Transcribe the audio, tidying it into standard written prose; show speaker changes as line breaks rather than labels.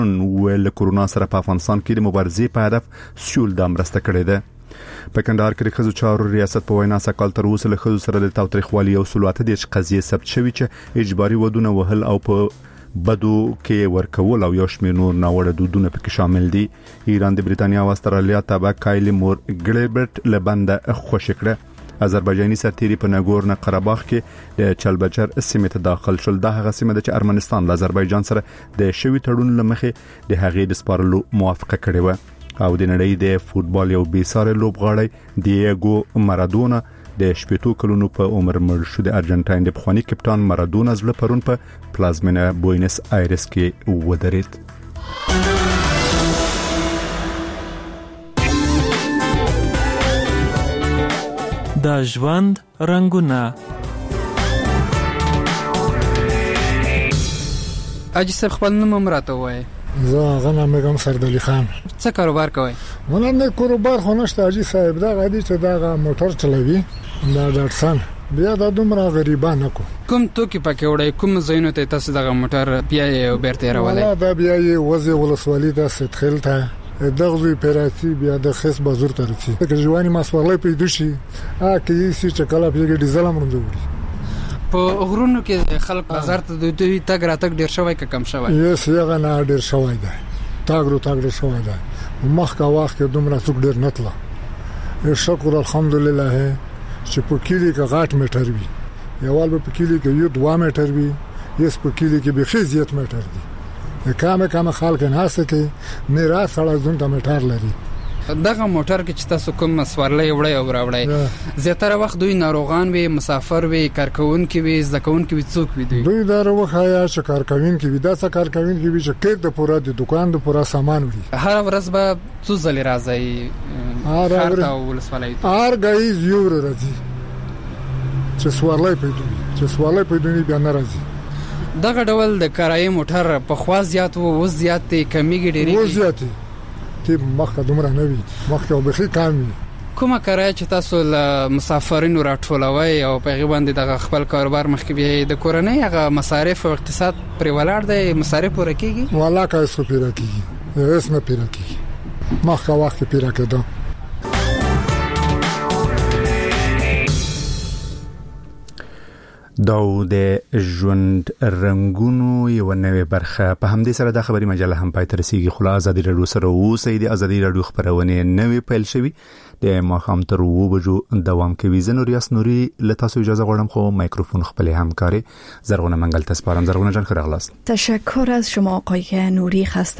ول کورونا سره په افغانستان کې د مبارزې په هدف سیول د مرسته کړې ده. په کندهار کې د ښځو چارو ریاست په وینا سکال تر اوسه له ښځو سره د تاوتریخوالي او سلوات د قضیې ثبت شوی چې اجباري ودونه وهل او په بدو کې ورکول او یو شمېر نور ناوړه دودونه پکې شامل دي. ایران د بریتانیا او استرالیا تابع کایلی مور ګلیبرت لبنده خوشی کړه. آذربایجاني سرتیري په ناګورنو قرهباغ کې د چلبچر سیمه ته داخل شول. د هغه سیمه د ارمنستان له آذربایجان سره د شوی تړون لمخې د هغې د سپارلو موافقه کړې و او د نړۍ د فوتبال یو بیساره لوبغاړی دیېګو مارادونا د 18 کلونو په عمر مړ شو. د ارجنټاین د پخوانی کپټان مارادونا زړه پرون په پلازمینه بوینس آیرس کې ودرېد.
د ژوند رنگونه.
اجي صاحب خپل نوم مراته وای.
زه غنا مګم سردلی خان.
څه کاروبار کوي؟
ونه نه کاروبار خو نشته. اجي صاحب دا غادي چې دا موټر چلوي دا ډاټسن بیا د دومره غریبانه کو
کوم توکي پکې وړي کوم زینو ته تاسو دغه موټر بیا یې بیرته راولای؟
دا بیا یې وزه ولسوالۍ د ستخیل ته دغه پیراتی بیا د خص بازور ته رسي. که ژواني مسولې پیدا شي کې سي چې کله پیګ ډیزل امرندوري
په غرونو کې خلک بازار ته د دوی تګ راتګ ډیر شوی که کم شوی؟
یس یغه نه ډیر شوی دی. تاګ ډیر شوی دی. مخکې وخت کې دومره څوک ډیر نتله. شکر الحمدلله چې په کلی کې غاټ میټر وي یوال په کلی کې یو 2 میټر وي یس په کلی کې به خزیت میټر دي. کامه خلک نه هڅه نه را سره ځون ته میټر لري.
دغه موټر کې چې تاسو کوم سوارلې وړي او راوړي زیاتره وخت دوی ناروغان وي مسافر وي کارکون کې وي ځکون کې وي څوک وي
دوی دا وخایا چې کارکوین کې وي دا څه کارکوین کې وي چې کېر د پوره د دکان د پوره سامان وي.
هر ورځ به څو ځلې راځي هر تا ولسوالۍ
هر غایز یو راځي چې سوارلې پیدا بیا نه راځي.
دغه ډول د کرایې موټر په خوا زیات او زیات کمیږي ډېری
او زیات ته مخه دومره نه وي مخه او بخي کم وي.
کومه کرایه چې تاسو له مسافرینو راټولوي او په غي باندې دغه خپل کاروبار مخکې به د کورنۍ هغه مصارف او اقتصاد پر ولاړ دی مصارف پوره کیږي؟
والله کا اسو پیرا کیږي اسنه پیرا کیږي مخه وخت پیرا کېده.
دا د ژوند رنگونو یو نوې برخه. په همدې سره د خبري مجله هم پای ته رسیږي. خو ازادي رادیو سره اوسئ. د ازادي رادیو خبرونه نوې پیل شوي د ماښام تر 2 بجو دوام کوي. زه نور یاس نوري له تاسو اجازه غواړم خو مایکروفون خپل همکاري زرغونه منګل تاسو پرم. زرغونه جان خیر اغلاس.
تشکر از شما آقای نوری. خسته